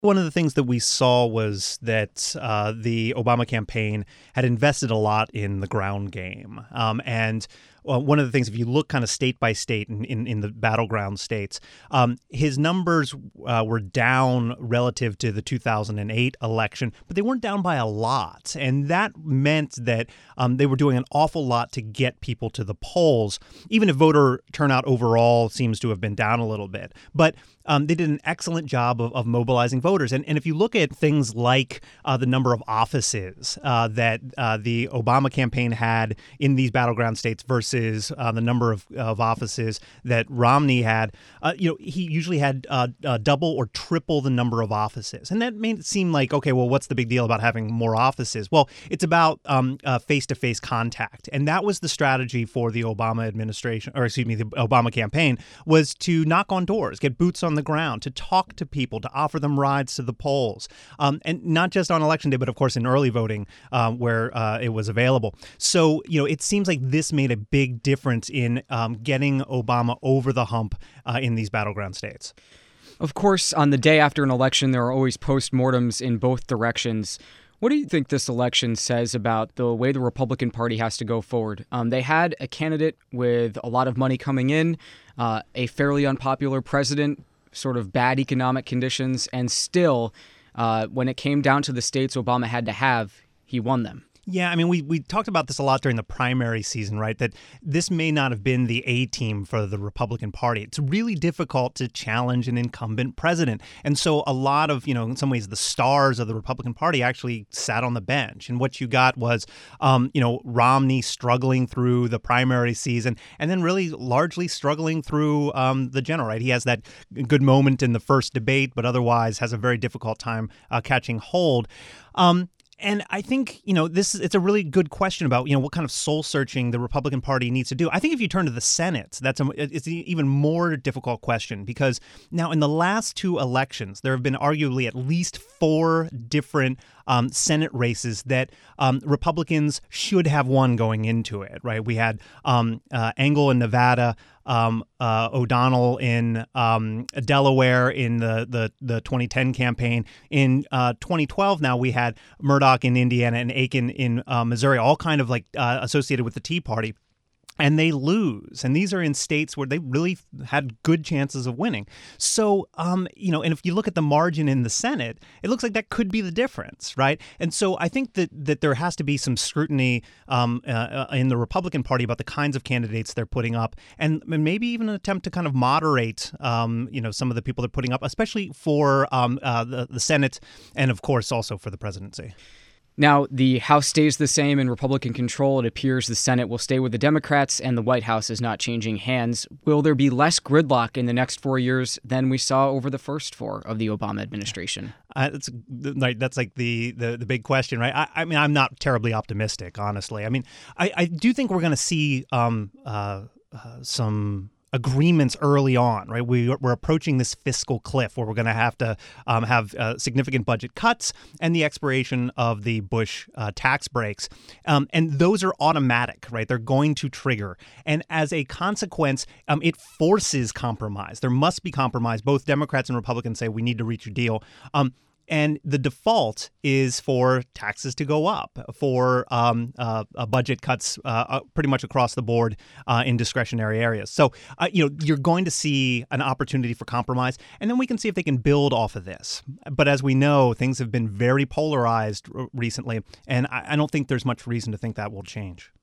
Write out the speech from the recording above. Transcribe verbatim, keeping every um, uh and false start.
One of the things that we saw was that uh, the Obama campaign had invested a lot in the ground game. Um, and uh, one of the things, if you look kind of state by state in, in, in the battleground states, um, his numbers uh, were down relative to the two thousand eight election, but they weren't down by a lot. And that meant that um, they were doing an awful lot to get people to the polls, even if voter turnout overall seems to have been down a little bit. But Um, they did an excellent job of, of mobilizing voters. And, and if you look at things like uh, the number of offices uh, that uh, the Obama campaign had in these battleground states versus uh, the number of, of offices that Romney had, uh, you know, he usually had uh, uh, double or triple the number of offices. And that made it seem like, okay, well, what's the big deal about having more offices? Well, it's about um, uh, face-to-face contact. And that was the strategy for the Obama administration, or excuse me, the Obama campaign, was to knock on doors, get boots on the ground, to talk to people, to offer them rides to the polls, um, and not just on election day, but of course in early voting um, where uh, it was available. So, you know, it seems like this made a big difference in um, getting Obama over the hump uh, in these battleground states. Of course, on the day after an election, there are always postmortems in both directions. What do you think this election says about the way the Republican Party has to go forward? Um, they had a candidate with a lot of money coming in, uh, a fairly unpopular president, sort of bad economic conditions, and still, uh, when it came down to the states Obama had to have, he won them. Yeah, I mean, we, we talked about this a lot during the primary season, right? That this may not have been the A team for the Republican Party. It's really difficult to challenge an incumbent president. And so a lot of, you know, in some ways, the stars of the Republican Party actually sat on the bench. And what you got was, um, you know, Romney struggling through the primary season and then really largely struggling through um, the general, right? He has that good moment in the first debate, but otherwise has a very difficult time uh, catching hold. Um And I think, you know, this is, it's a really good question about, you know, what kind of soul searching the Republican Party needs to do. I think if you turn to the Senate, that's a, it's an even more difficult question, because now in the last two elections, there have been arguably at least four different um, Senate races that um, Republicans should have won going into it, right? We had um, uh, Engel in Nevada, um, uh, O'Donnell in um, Delaware in the, the, the twenty ten campaign. In uh, twenty twelve now, we had Murdoch in Indiana and Aiken in uh, Missouri, all kind of like uh, associated with the Tea Party. And they lose. And these are in states where they really had good chances of winning. So, um, you know, and if you look at the margin in the Senate, it looks like that could be the difference, right? And so I think that that there has to be some scrutiny um, uh, in the Republican Party about the kinds of candidates they're putting up, and maybe even an attempt to kind of moderate, um, you know, some of the people they're putting up, especially for um, uh, the, the Senate and, of course, also for the presidency. Now, the House stays the same in Republican control. It appears the Senate will stay with the Democrats, and the White House is not changing hands. Will there be less gridlock in the next four years than we saw over the first four of the Obama administration? Uh, that's like that's like the, the the big question, right? I, I mean, I'm not terribly optimistic, honestly. I mean, I, I do think we're going to see um, uh, uh, some agreements early on, right? We, we're approaching this fiscal cliff where we're going to have to um, have uh, significant budget cuts and the expiration of the Bush uh, tax breaks. Um, and those are automatic, right? They're going to trigger. And as a consequence, um, it forces compromise. There must be compromise. Both Democrats and Republicans say we need to reach a deal. Um, And the default is for taxes to go up, for um, uh, uh, budget cuts uh, uh, pretty much across the board uh, in discretionary areas. So, uh, you know, you're going to see an opportunity for compromise, and then we can see if they can build off of this. But as we know, things have been very polarized r- recently, and I, I don't think there's much reason to think that will change.